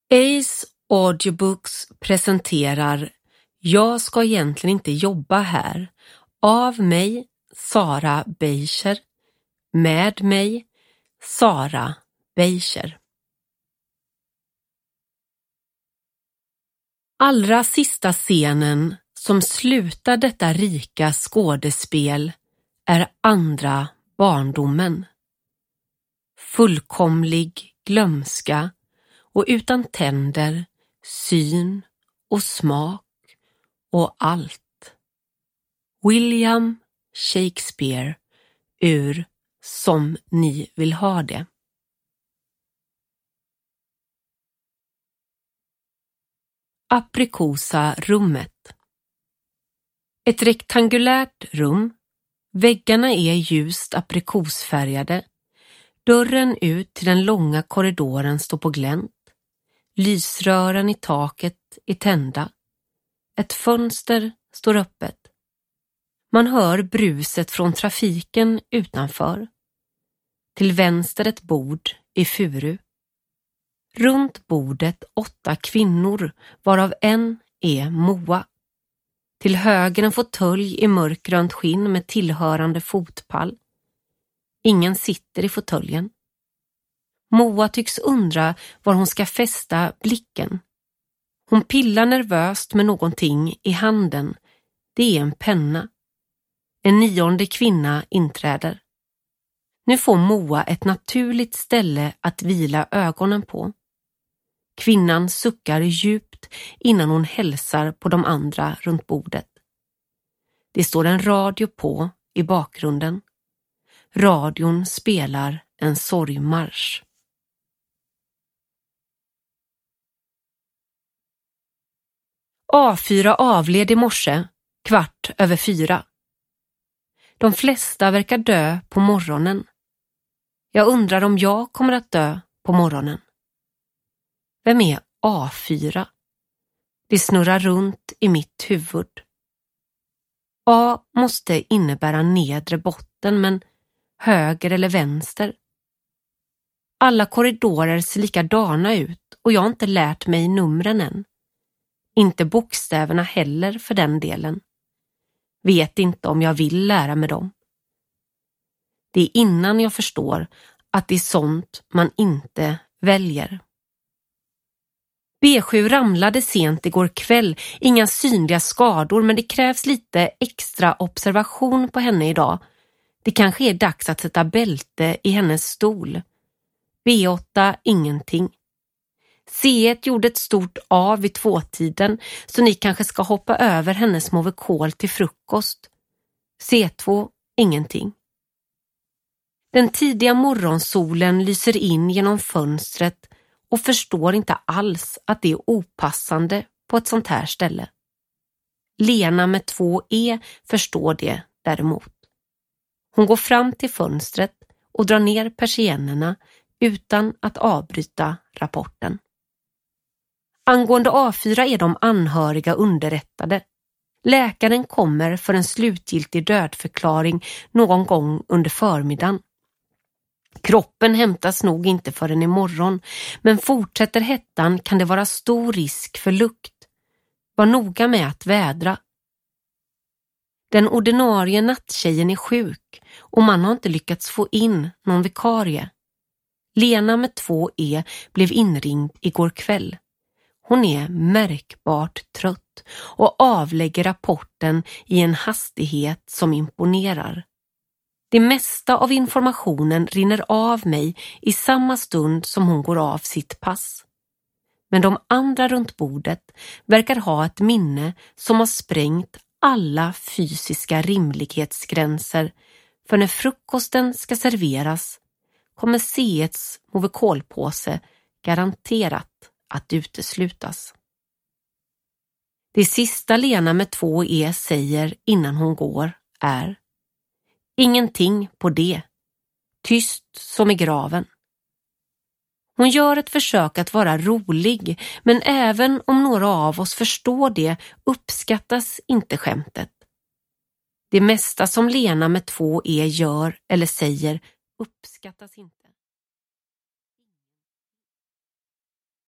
Ace Audiobooks presenterar Jag ska egentligen inte jobba här av mig, Sara Beischer, med mig, Sara Beischer. Allra sista scenen som slutar detta rika skådespel är andra barndomen. Fullkomlig glömska och utan tänder, syn och smak och allt. William Shakespeare ur Som ni vill ha det. Aprikosa-rummet. Ett rektangulärt rum. Väggarna är ljust aprikosfärgade. Dörren ut till den långa korridoren står på glänt. Lysrören i taket är tända. Ett fönster står öppet. Man hör bruset från trafiken utanför. Till vänster ett bord i furu. Runt bordet 8 kvinnor, varav en är Moa. Till höger en fåtölj i mörkgrönt skinn med tillhörande fotpall. Ingen sitter i fåtöljen. Moa tycks undra var hon ska fästa blicken. Hon pillar nervöst med någonting i handen. Det är en penna. En 9:e kvinna inträder. Nu får Moa ett naturligt ställe att vila ögonen på. Kvinnan suckar djupt innan hon hälsar på de andra runt bordet. Det står en radio på i bakgrunden. Radion spelar en sorgmarsch. A4 avled i morse, 3:15. De flesta verkar dö på morgonen. Jag undrar om jag kommer att dö på morgonen. Vem är A4? Det snurrar runt i mitt huvud. A måste innebära nedre botten, men höger eller vänster? Alla korridorer ser likadana ut och jag har inte lärt mig numren än. Inte bokstäverna heller för den delen. Vet inte om jag vill lära mig dem. Det är innan jag förstår att det är sånt man inte väljer. B7 ramlade sent igår kväll, inga synliga skador, men det krävs lite extra observation på henne idag. Det kanske är dags att sätta bälte i hennes stol. B8 ingenting. C1 gjorde ett stort A vid 2-tiden, så ni kanske ska hoppa över hennes Movekol till frukost. C2 ingenting. Den tidiga morgonsolen lyser in genom fönstret och förstår inte alls att det är opassande på ett sånt här ställe. Lena med 2E förstår det däremot. Hon går fram till fönstret och drar ner persiennerna utan att avbryta rapporten. Angående A4 är de anhöriga underrättade. Läkaren kommer för en slutgiltig dödförklaring någon gång under förmiddagen. Kroppen hämtas nog inte förrän imorgon, men fortsätter hettan kan det vara stor risk för lukt. Var noga med att vädra. Den ordinarie nattjejen är sjuk och man har inte lyckats få in någon vikarie. Lena med 2E blev inringd igår kväll. Hon är märkbart trött och avlägger rapporten i en hastighet som imponerar. Det mesta av informationen rinner av mig i samma stund som hon går av sitt pass. Men de andra runt bordet verkar ha ett minne som har sprängt alla fysiska rimlighetsgränser, för när frukosten ska serveras kommer C1s Movekolpåse garanterat att uteslutas. Det sista Lena med 2E säger innan hon går är: ingenting på det. Tyst som i graven. Hon gör ett försök att vara rolig, men även om några av oss förstår det uppskattas inte skämtet. Det mesta som Lena med 2E gör eller säger uppskattas inte.